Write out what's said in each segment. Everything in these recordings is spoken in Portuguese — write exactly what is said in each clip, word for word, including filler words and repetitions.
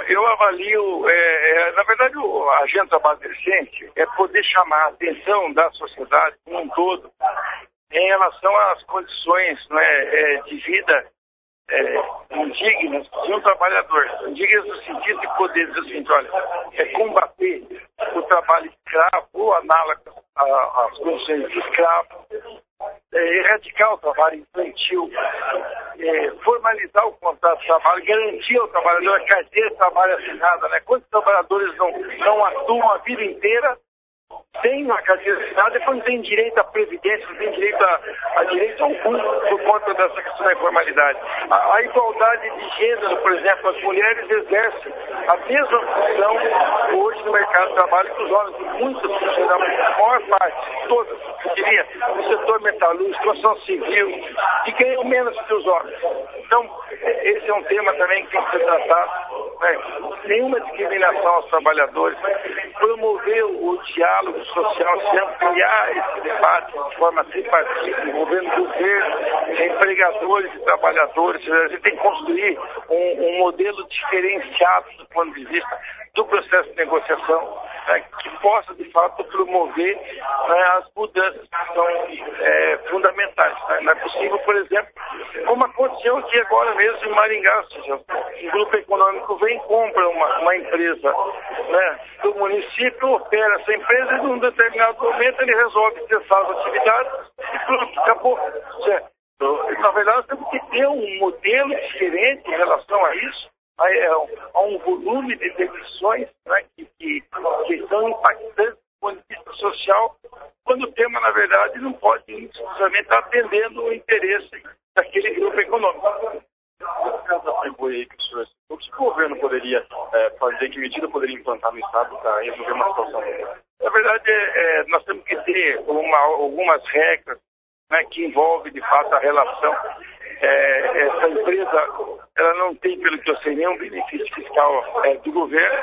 eu avalio, é, é, na verdade, o, a Agenda do Trabalho Decente é poder chamar a atenção da sociedade como um todo em relação às condições, né, é, de vida é, indignas de um trabalhador. Indignas no sentido de poder dizer assim, olha, é combater o trabalho escravo ou análogo às condições de escravo, é, erradicar o trabalho infantil, é, formalizar o contrato de trabalho, garantir ao trabalhador a carteira de trabalho assinada, né? Quantos trabalhadores não, não atuam a vida inteira sem uma carteira assinada, depois não tem direito à previdência, não tem direito a, a direito algum por conta dessa questão da informalidade. A, a igualdade de gênero, por exemplo, as mulheres exercem a mesma função hoje no mercado de trabalho que os homens, muitas funções, a maior parte, todas, eu diria, no setor metalúrgico, construção civil, e ganham menos que os homens. Então, esse é um tema também que tem que ser tratado, né? Nenhuma discriminação aos trabalhadores, promover o diálogo social, se ampliar esse debate de forma tripartite, envolvendo governo, empregadores e trabalhadores. A gente tem que construir um, um modelo diferenciado do ponto de vista do processo de negociação, né, que possa, de fato, promover, né, as mudanças que são é, fundamentais. Né? Não é possível, por exemplo, como aconteceu aqui agora mesmo em Maringá, ou seja, um grupo econômico vem e compra uma, uma empresa, né, do município, opera essa empresa e, num determinado momento, ele resolve cessar as atividades e pronto, acabou. Certo? Na verdade, nós temos que ter um modelo diferente em relação a isso, a um volume de demissões, né, que, que, que são impactantes do ponto de vista social, quando o tema, na verdade, não pode exclusivamente estar atendendo o interesse daquele grupo econômico. No caso da Friboi aí que o senhor citou, o que o governo poderia é, fazer, que medida poderia implantar no Estado para resolver uma situação? Na verdade, é, nós temos que ter uma, algumas regras, né, que envolvem, de fato, a relação. É, essa empresa, ela não tem, pelo que eu sei, nenhum benefício fiscal é, do governo,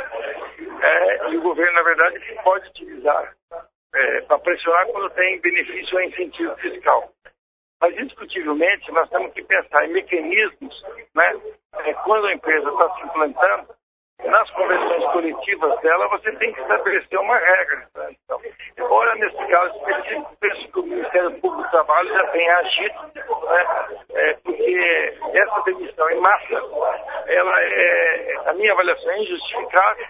é, e o governo, na verdade, pode utilizar é, para pressionar quando tem benefício ou incentivo fiscal. Mas, indiscutivelmente, nós temos que pensar em mecanismos, né, é, quando a empresa está se implantando, nas convenções coletivas dela, você tem que estabelecer uma regra. Né? Então, embora, nesse caso específico, penso que o Ministério Público do Trabalho já tenha agido, né, é, porque essa demissão em massa, ela é, a minha avaliação é injustificável,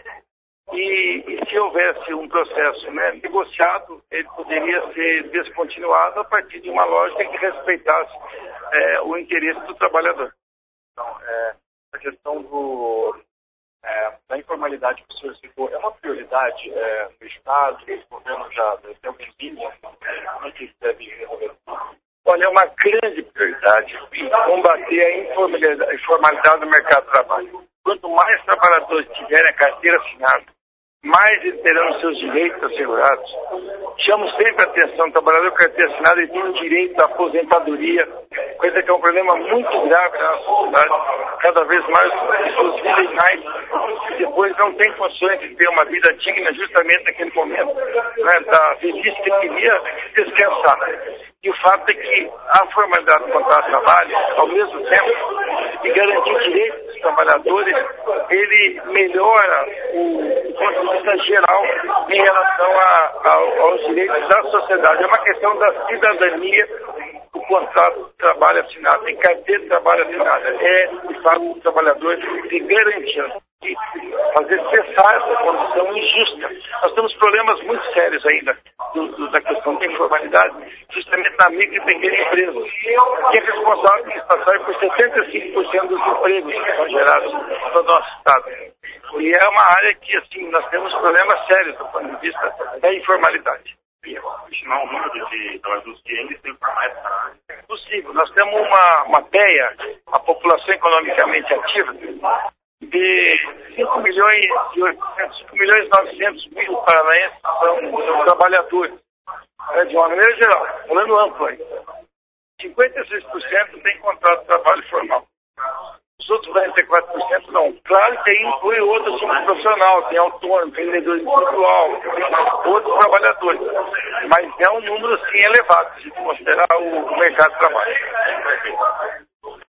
e, e se houvesse um processo, né, negociado, ele poderia ser descontinuado a partir de uma lógica que respeitasse é, o interesse do trabalhador. Então, é, a questão do... É, da informalidade que o senhor citou, é uma prioridade é, do Estado, o governo já tem algum limite, como é que isso deve resolver? Olha, é uma grande prioridade combater a informalidade, a informalidade do mercado de trabalho. Quanto mais trabalhadores tiverem a carteira assinada, mais eles terão seus direitos assegurados. Chamo sempre a atenção, o trabalhador com carteira assinada ele tem um direito à aposentadoria, coisa que é um problema muito grave na sociedade. Cada vez mais as pessoas vivem mais e depois não têm condições de ter uma vida digna justamente naquele momento, né, da velhice que queria descansar. E o fato é que a formalidade do contrato de trabalho, ao mesmo tempo de garantir direitos dos trabalhadores, ele melhora o, o ponto de vista geral em relação a, a, aos direitos da sociedade. É uma questão da cidadania, o contrato de trabalho assinado, tem carteira de trabalho assinada. É, de fato, o trabalhador que garantir de fazer cessar essa condição injusta. Nós temos problemas muito sérios ainda do, do, da questão da informalidade, justamente na micro e pequena empresa, que é responsável por setenta e cinco por cento dos empregos que são gerados no nosso Estado. E é uma área que, assim, nós temos problemas sérios do ponto de vista da informalidade. Estimar o número de trabalhadores que ainda estão informais? É possível. Nós temos uma, uma P E A, a população economicamente ativa, de cinco milhões e oitocentos, cinco milhões e novecentos mil paranaenses são, são trabalhadores, né, de uma maneira geral, falando amplo aí. cinquenta e seis por cento tem contrato de trabalho formal. Os outros quarenta e quatro por cento não. Claro que aí inclui outros como profissional, tem autônomo, tem vendedor individual, tem outros trabalhadores. Mas é um número, sim, elevado, se considerar o mercado de trabalho.